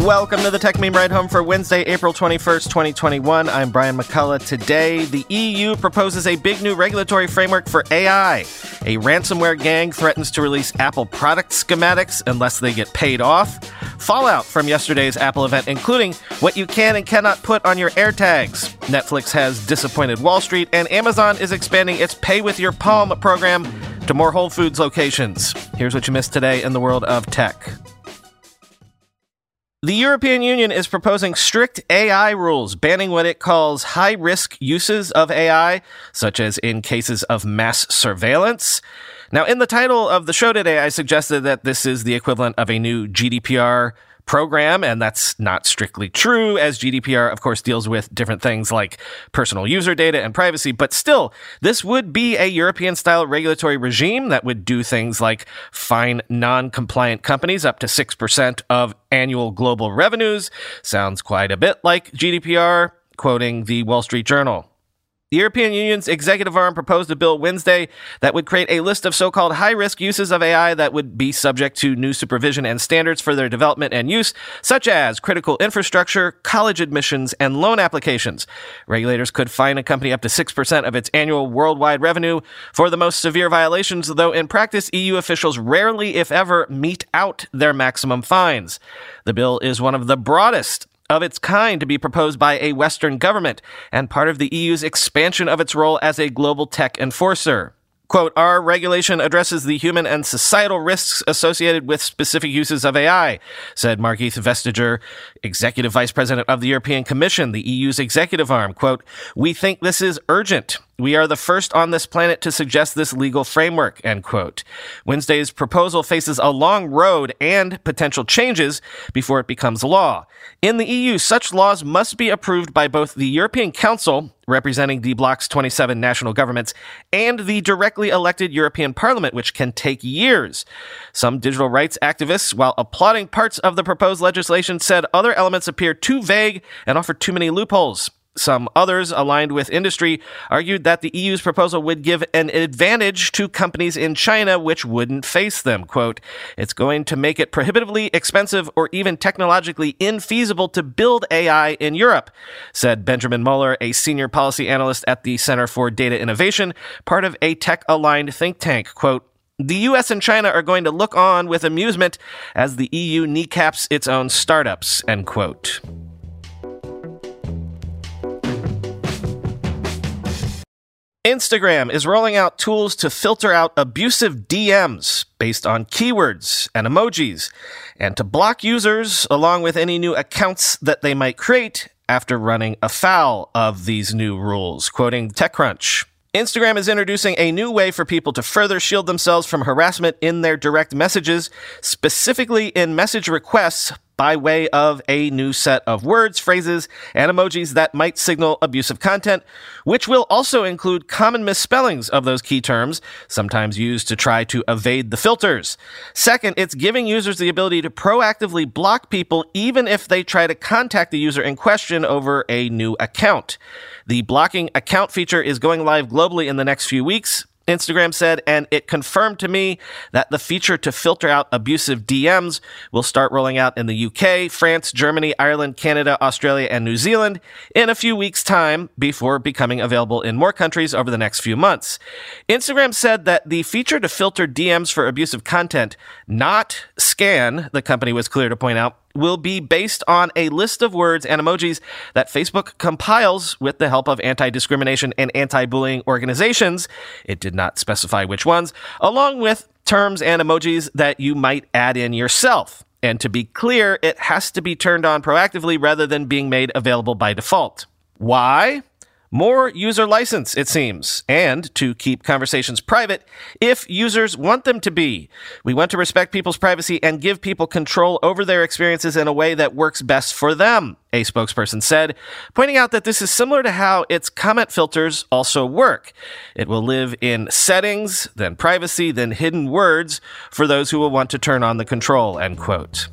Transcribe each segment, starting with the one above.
Welcome to the Tech Meme Ride Home for Wednesday, April 21st, 2021. I'm Brian McCullough. Today, the EU proposes a big new regulatory framework for AI. A ransomware gang threatens to release Apple product schematics unless they get paid off. Fallout from yesterday's Apple event, including what you can and cannot put on your AirTags. Netflix has disappointed Wall Street, and Amazon is expanding its Pay with Your Palm program to more Whole Foods locations. Here's what you missed today in the world of tech. The European Union is proposing strict AI rules, banning what it calls high-risk uses of AI, such as in cases of mass surveillance. Now, in the title of the show today, I suggested that this is the equivalent of a new GDPR program, and that's not strictly true, as GDPR, of course, deals with different things like personal user data and privacy. But still, this would be a European-style regulatory regime that would do things like fine non-compliant companies up to 6% of annual global revenues. Sounds quite a bit like GDPR, quoting the Wall Street Journal. The European Union's executive arm proposed a bill Wednesday that would create a list of so-called high-risk uses of AI that would be subject to new supervision and standards for their development and use, such as critical infrastructure, college admissions, and loan applications. Regulators could fine a company up to 6% of its annual worldwide revenue for the most severe violations, though in practice, EU officials rarely, if ever, mete out their maximum fines. The bill is one of the broadest of its kind to be proposed by a Western government and part of the EU's expansion of its role as a global tech enforcer. Quote, our regulation addresses the human and societal risks associated with specific uses of AI, said Margrethe Vestager, Executive Vice President of the European Commission, the EU's executive arm. Quote, we think this is urgent. We are the first on this planet to suggest this legal framework, end quote. Wednesday's proposal faces a long road and potential changes before it becomes law. In the EU, such laws must be approved by both the European Council, representing the bloc's 27 national governments, and the directly elected European Parliament, which can take years. Some digital rights activists, while applauding parts of the proposed legislation, said other elements appear too vague and offer too many loopholes. Some others, aligned with industry, argued that the EU's proposal would give an advantage to companies in China which wouldn't face them. Quote, it's going to make it prohibitively expensive or even technologically infeasible to build AI in Europe, said Benjamin Muller, a senior policy analyst at the Center for Data Innovation, part of a tech-aligned think tank. Quote, the US and China are going to look on with amusement as the EU kneecaps its own startups, end quote. Instagram is rolling out tools to filter out abusive DMs based on keywords and emojis, and to block users along with any new accounts that they might create after running afoul of these new rules, quoting TechCrunch. Instagram is introducing a new way for people to further shield themselves from harassment in their direct messages, specifically in message requests, by way of a new set of words, phrases, and emojis that might signal abusive content, which will also include common misspellings of those key terms, sometimes used to try to evade the filters. Second, it's giving users the ability to proactively block people even if they try to contact the user in question over a new account. The blocking account feature is going live globally in the next few weeks, Instagram said, and it confirmed to me that the feature to filter out abusive DMs will start rolling out in the UK, France, Germany, Ireland, Canada, Australia, and New Zealand in a few weeks' time before becoming available in more countries over the next few months. Instagram said that the feature to filter DMs for abusive content, not scan, the company was clear to point out, will be based on a list of words and emojis that Facebook compiles with the help of anti-discrimination and anti-bullying organizations. It did not specify which ones, along with terms and emojis that you might add in yourself. And to be clear, it has to be turned on proactively rather than being made available by default. Why? More user license, it seems, and to keep conversations private if users want them to be. We want to respect people's privacy and give people control over their experiences in a way that works best for them, a spokesperson said, pointing out that this is similar to how its comment filters also work. It will live in settings, then privacy, then hidden words for those who will want to turn on the control, end quote.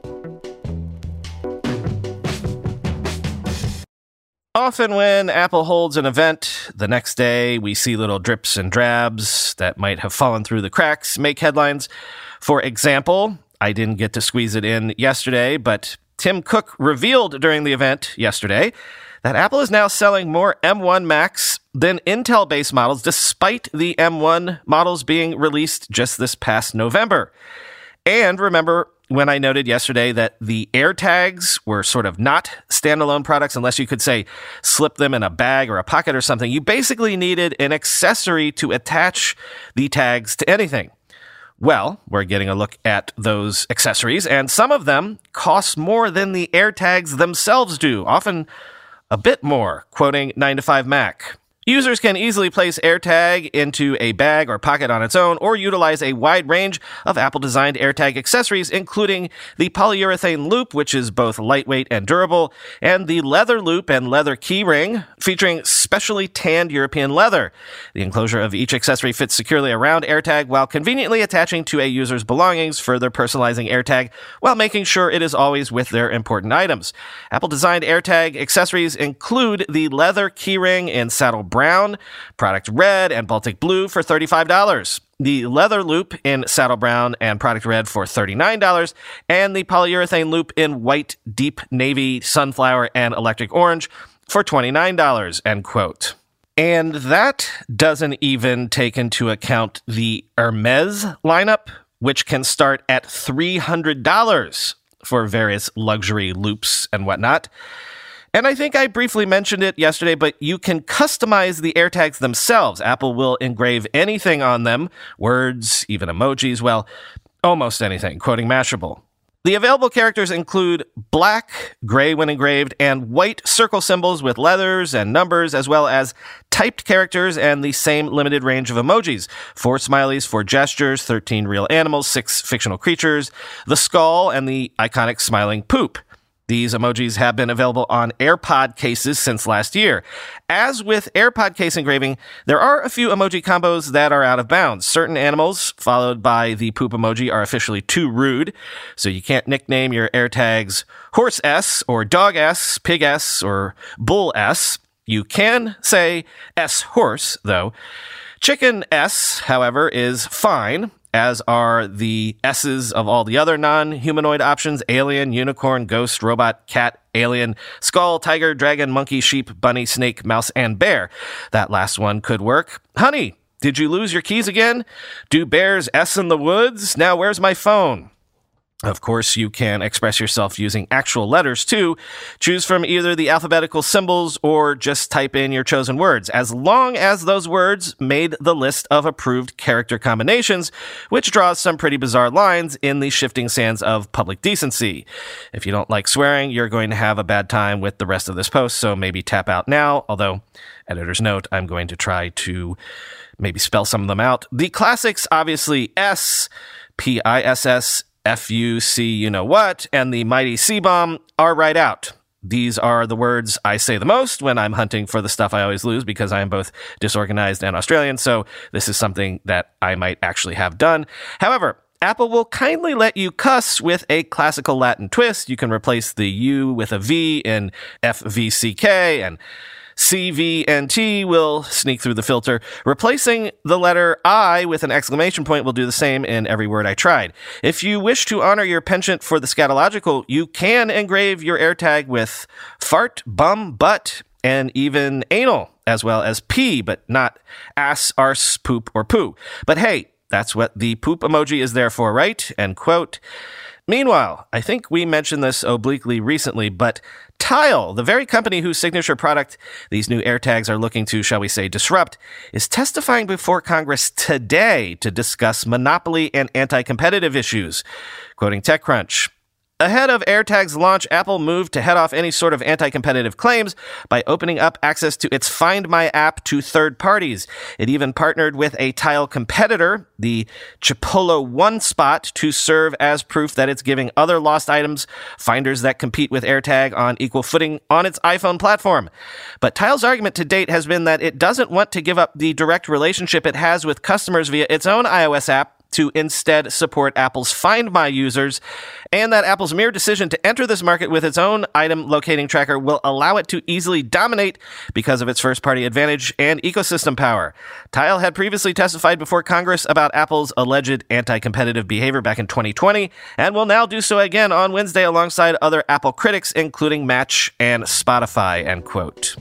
Often when Apple holds an event, the next day we see little drips and drabs that might have fallen through the cracks make headlines. For example, I didn't get to squeeze it in yesterday, but Tim Cook revealed during the event yesterday that Apple is now selling more M1 Macs than Intel-based models, despite the M1 models being released just this past November. And remember when I noted yesterday that the AirTags were sort of not standalone products unless you could, say, slip them in a bag or a pocket or something. You basically needed an accessory to attach the tags to anything. Well, we're getting a look at those accessories, and some of them cost more than the AirTags themselves do, often a bit more, quoting 9to5Mac. Users can easily place AirTag into a bag or pocket on its own, or utilize a wide range of Apple-designed AirTag accessories, including the polyurethane loop, which is both lightweight and durable, and the leather loop and leather keyring, featuring specially tanned European leather. The enclosure of each accessory fits securely around AirTag while conveniently attaching to a user's belongings, further personalizing AirTag while making sure it is always with their important items. Apple-designed AirTag accessories include the leather keyring in saddle brown, product red, and Baltic blue for $35. The leather loop in saddle brown and product red for $39, and the polyurethane loop in white, deep navy, sunflower, and electric orange for $29, end quote. And that doesn't even take into account the Hermes lineup, which can start at $300 for various luxury loops and whatnot. And I think I briefly mentioned it yesterday, but you can customize the AirTags themselves. Apple will engrave anything on them, words, even emojis, well, almost anything, quoting Mashable. The available characters include black, gray when engraved, and white circle symbols with letters and numbers, as well as typed characters and the same limited range of emojis. 4 smileys, 4 gestures, 13 real animals, 6 fictional creatures, the skull, and the iconic smiling poop. These emojis have been available on AirPod cases since last year. As with AirPod case engraving, there are a few emoji combos that are out of bounds. Certain animals, followed by the poop emoji, are officially too rude, so you can't nickname your AirTags Horse S or Dog S, Pig S, or Bull S. You can say S Horse, though. Chicken S, however, is fine, as are the S's of all the other non-humanoid options: alien, unicorn, ghost, robot, cat, alien, skull, tiger, dragon, monkey, sheep, bunny, snake, mouse, and bear. That last one could work. Honey, did you lose your keys again? Do bears S in the woods? Now where's my phone? Of course, you can express yourself using actual letters, too. Choose from either the alphabetical symbols or just type in your chosen words, as long as those words made the list of approved character combinations, which draws some pretty bizarre lines in the shifting sands of public decency. If you don't like swearing, you're going to have a bad time with the rest of this post, so maybe tap out now, although, editor's note, I'm going to try to maybe spell some of them out. The classics, obviously, S, P-I-S-S, F-U-C you-know-what, and the mighty C-bomb are right out. These are the words I say the most when I'm hunting for the stuff I always lose, because I am both disorganized and Australian, so this is something that I might actually have done. However, Apple will kindly let you cuss with a classical Latin twist. You can replace the U with a V in F-V-C-K, and C, V, and T will sneak through the filter. Replacing the letter I with an exclamation point will do the same in every word I tried. If you wish to honor your penchant for the scatological, you can engrave your AirTag with fart, bum, butt, and even anal, as well as pee, but not ass, arse, poop, or poo. But hey, that's what the poop emoji is there for, right? End quote. Meanwhile, I think we mentioned this obliquely recently, but Tile, the very company whose signature product these new AirTags are looking to, shall we say, disrupt, is testifying before Congress today to discuss monopoly and anti-competitive issues. Quoting TechCrunch, ahead of AirTag's launch, Apple moved to head off any sort of anti-competitive claims by opening up access to its Find My app to third parties. It even partnered with a Tile competitor, the Chipolo OneSpot, to serve as proof that it's giving other lost items finders that compete with AirTag on equal footing on its iPhone platform. But Tile's argument to date has been that it doesn't want to give up the direct relationship it has with customers via its own iOS app to instead support Apple's Find My users, and that Apple's mere decision to enter this market with its own item locating tracker will allow it to easily dominate because of its first-party advantage and ecosystem power. Tile had previously testified before Congress about Apple's alleged anti-competitive behavior back in 2020, and will now do so again on Wednesday alongside other Apple critics, including Match and Spotify, end quote.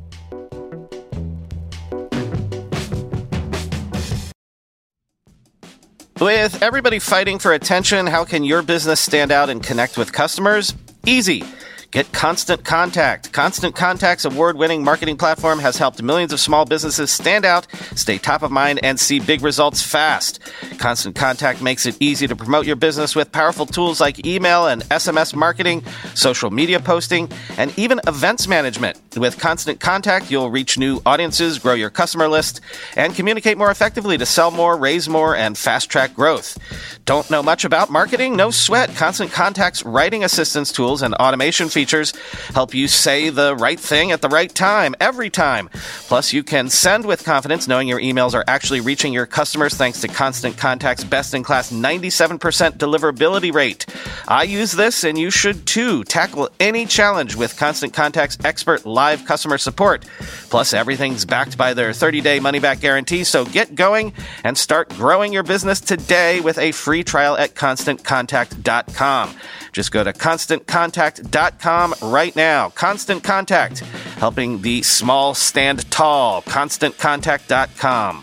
With everybody fighting for attention, how can your business stand out and connect with customers? Easy. Get Constant Contact. Constant Contact's award-winning marketing platform has helped millions of small businesses stand out, stay top of mind, and see big results fast. Constant Contact makes it easy to promote your business with powerful tools like email and SMS marketing, social media posting, and even events management. With Constant Contact, you'll reach new audiences, grow your customer list, and communicate more effectively to sell more, raise more, and fast-track growth. Don't know much about marketing? No sweat. Constant Contact's writing assistance tools and automation features help you say the right thing at the right time, every time. Plus, you can send with confidence knowing your emails are actually reaching your customers thanks to Constant Contact's best-in-class 97% deliverability rate. I use this, and you should too. Tackle any challenge with Constant Contact's expert live customer support. Plus, everything's backed by their 30-day money-back guarantee, so get going and start growing your business today with a free trial at ConstantContact.com. Just go to ConstantContact.com right now. Constant Contact, helping the small stand tall. ConstantContact.com.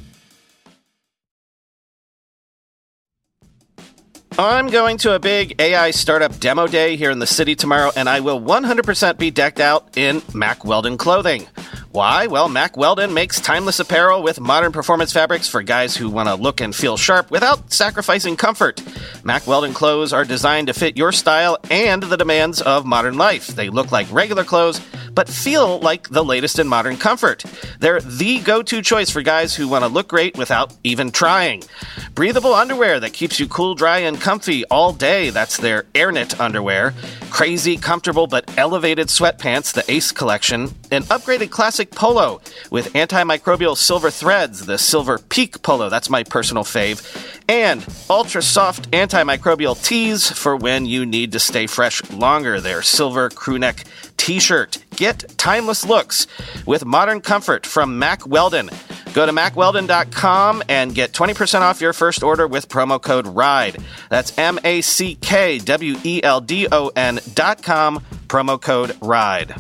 I'm going to a big AI startup demo day here in the city tomorrow, and I will 100% be decked out in Mack Weldon clothing. Why? Well, Mack Weldon makes timeless apparel with modern performance fabrics for guys who want to look and feel sharp without sacrificing comfort. Mack Weldon clothes are designed to fit your style and the demands of modern life. They look like regular clothes, but feel like the latest in modern comfort. They're the go-to choice for guys who want to look great without even trying. Breathable underwear that keeps you cool, dry, and comfy all day. That's their AirKnit underwear. Crazy, comfortable, but elevated sweatpants, the Ace collection. An upgraded classic polo with antimicrobial silver threads, the Silver Peak polo. That's my personal fave. And ultra-soft antimicrobial tees for when you need to stay fresh longer. Their silver crewneck t-shirt. Get timeless looks with modern comfort from Mack Weldon. Go to MackWeldon.com and get 20% off your first order with promo code RIDE. That's MackWeldon.com, promo code RIDE.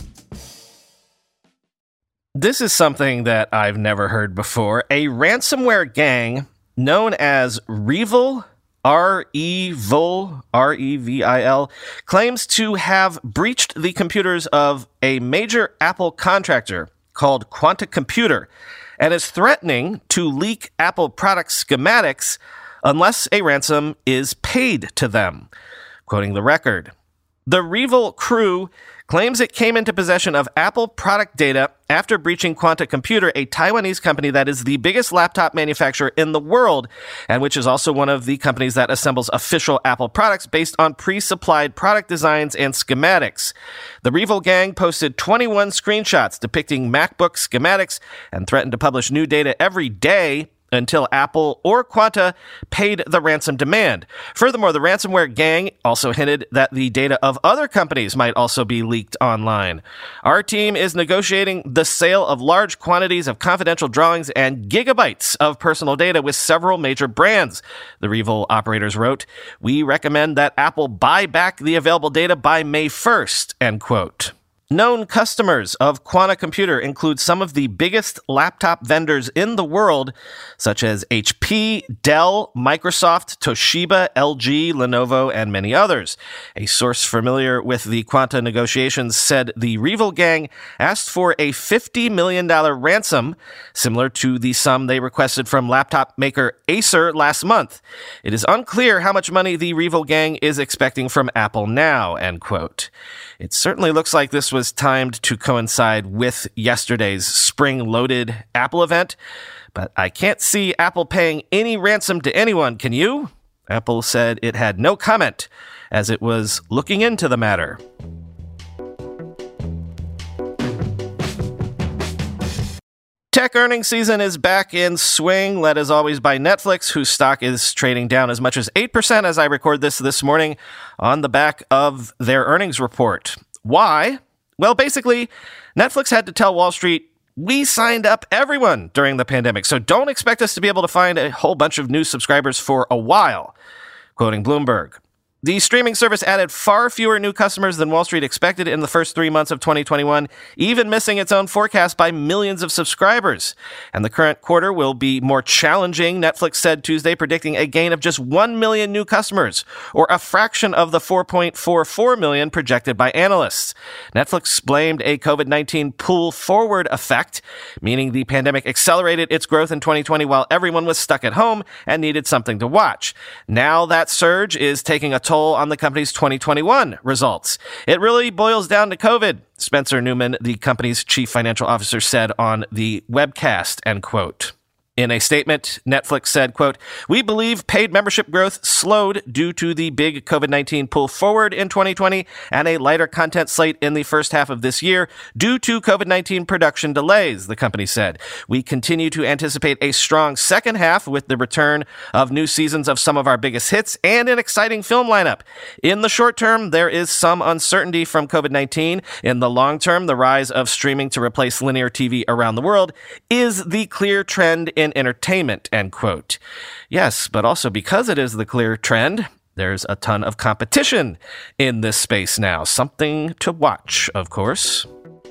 This is something that I've never heard before. A ransomware gang known as REvil, R-E-Vil, claims to have breached the computers of a major Apple contractor called Quanta Computer and is threatening to leak Apple product schematics unless a ransom is paid to them. Quoting the record, the REvil crew claims it came into possession of Apple product data after breaching Quanta Computer, a Taiwanese company that is the biggest laptop manufacturer in the world, and which is also one of the companies that assembles official Apple products based on pre-supplied product designs and schematics. The REvil gang posted 21 screenshots depicting MacBook schematics and threatened to publish new data every day until Apple or Quanta paid the ransom demand. Furthermore, the ransomware gang also hinted that the data of other companies might also be leaked online. Our team is negotiating the sale of large quantities of confidential drawings and gigabytes of personal data with several major brands, the REvil operators wrote. We recommend that Apple buy back the available data by May 1st, end quote. Known customers of Quanta Computer include some of the biggest laptop vendors in the world, such as HP, Dell, Microsoft, Toshiba, LG, Lenovo, and many others. A source familiar with the Quanta negotiations said the REvil gang asked for a $50 million ransom, similar to the sum they requested from laptop maker Acer last month. It is unclear how much money the REvil gang is expecting from Apple now, end quote. It certainly looks like this was timed to coincide with yesterday's spring-loaded Apple event, but I can't see Apple paying any ransom to anyone, can you? Apple said it had no comment as it was looking into the matter. Tech earnings season is back in swing, led as always by Netflix, whose stock is trading down as much as 8% as I record this morning on the back of their earnings report. Why? Well, basically, Netflix had to tell Wall Street, we signed up everyone during the pandemic, so don't expect us to be able to find a whole bunch of new subscribers for a while, quoting Bloomberg. The streaming service added far fewer new customers than Wall Street expected in the first 3 months of 2021, even missing its own forecast by millions of subscribers. And the current quarter will be more challenging, Netflix said Tuesday, predicting a gain of just 1 million new customers, or a fraction of the 4.44 million projected by analysts. Netflix blamed a COVID-19 pull-forward effect, meaning the pandemic accelerated its growth in 2020 while everyone was stuck at home and needed something to watch. Now that surge is taking a toll on the company's 2021 results. It really boils down to COVID, Spencer Neumann, the company's chief financial officer, said on the webcast, end quote. In a statement, Netflix said, quote, we believe paid membership growth slowed due to the big COVID-19 pull forward in 2020 and a lighter content slate in the first half of this year due to COVID-19 production delays, the company said. We continue to anticipate a strong second half with the return of new seasons of some of our biggest hits and an exciting film lineup. In the short term, there is some uncertainty from COVID-19. In the long term, the rise of streaming to replace linear TV around the world is the clear trend in entertainment, end quote. Yes, but also because it is the clear trend, there's a ton of competition in this space now. Something to watch, of course.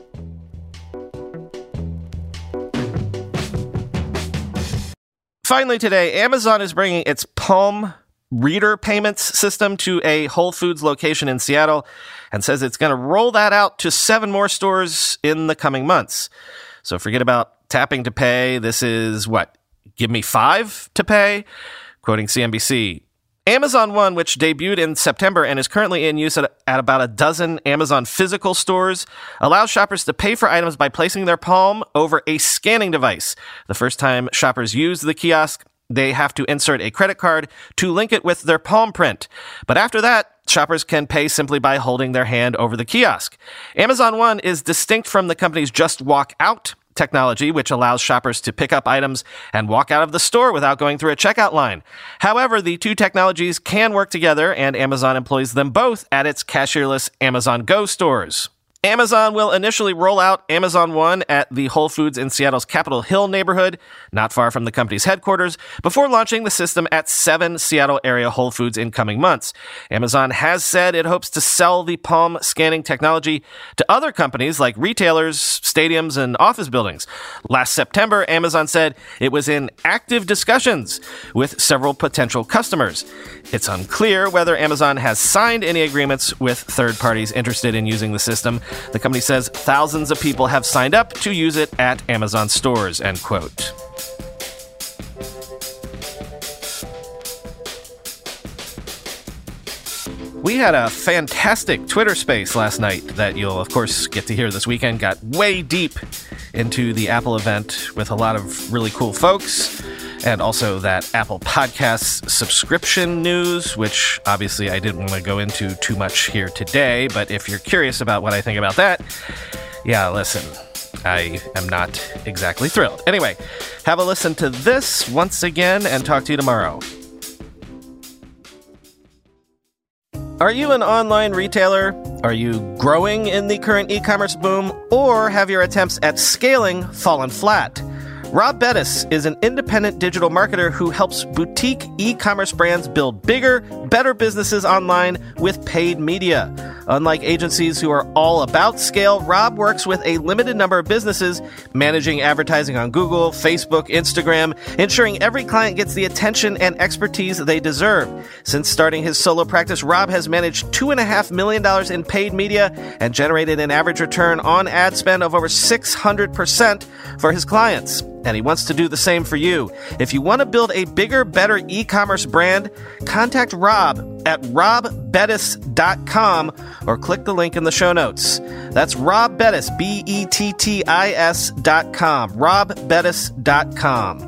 Finally today, Amazon is bringing its Palm Reader payments system to a Whole Foods location in Seattle and says it's going to roll that out to 7 more stores in the coming months. So forget about tapping to pay. This is what? Give me 5 to pay? Quoting CNBC. Amazon One, which debuted in September and is currently in use at about a dozen Amazon physical stores, allows shoppers to pay for items by placing their palm over a scanning device. The first time shoppers use the kiosk, they have to insert a credit card to link it with their palm print. But after that, shoppers can pay simply by holding their hand over the kiosk. Amazon One is distinct from the company's Just Walk Out technology, which allows shoppers to pick up items and walk out of the store without going through a checkout line. However, the two technologies can work together, and Amazon employs them both at its cashierless Amazon Go stores. Amazon will initially roll out Amazon One at the Whole Foods in Seattle's Capitol Hill neighborhood, not far from the company's headquarters, before launching the system at 7 Seattle area Whole Foods in coming months. Amazon has said it hopes to sell the palm scanning technology to other companies like retailers, stadiums, and office buildings. Last September, Amazon said it was in active discussions with several potential customers. It's unclear whether Amazon has signed any agreements with third parties interested in using the system. The company says thousands of people have signed up to use it at Amazon stores, end quote. We had a fantastic Twitter space last night that you'll, of course, get to hear this weekend. Got way deep into the Apple event with a lot of really cool folks. And also that Apple Podcasts subscription news, which obviously I didn't want to go into too much here today. But if you're curious about what I think about that, yeah, listen, I am not exactly thrilled. Anyway, have a listen to this once again and talk to you tomorrow. Are you an online retailer? Are you growing in the current e-commerce boom? Or have your attempts at scaling fallen flat? Rob Bettis is an independent digital marketer who helps boutique e-commerce brands build bigger, better businesses online with paid media. Unlike agencies who are all about scale, Rob works with a limited number of businesses, managing advertising on Google, Facebook, Instagram, ensuring every client gets the attention and expertise they deserve. Since starting his solo practice, Rob has managed $2.5 million in paid media and generated an average return on ad spend of over 600% for his clients. And he wants to do the same for you. If you want to build a bigger, better e-commerce brand, contact Rob at robbettis.com or click the link in the show notes. That's Rob Bettis, BETTIS.com, robbettis.com.